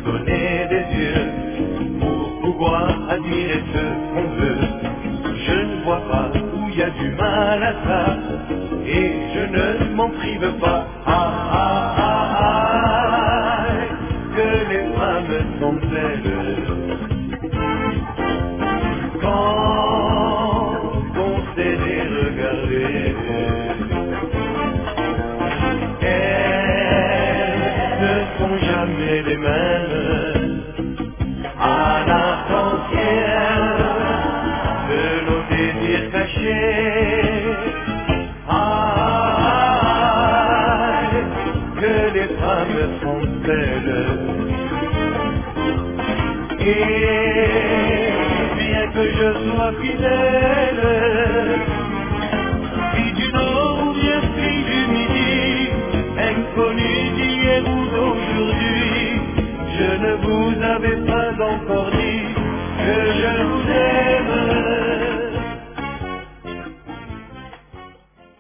donné des yeux pour pouvoir admirer ce qu'on veut. Je ne vois pas où il y a du mal à ça, et je ne m'en prive pas. Ah, ah, ah, ah, que les femmes sont belles quand on sait les regarder. Elles ne sont jamais les mêmes à la frontière de nos désirs cachés. Ah, que les femmes sont belles. Et bien que je sois fidèle, fille du Nord ou bien fille du Midi, inconnue d'hier ou d'aujourd'hui, je ne vous avais pas encore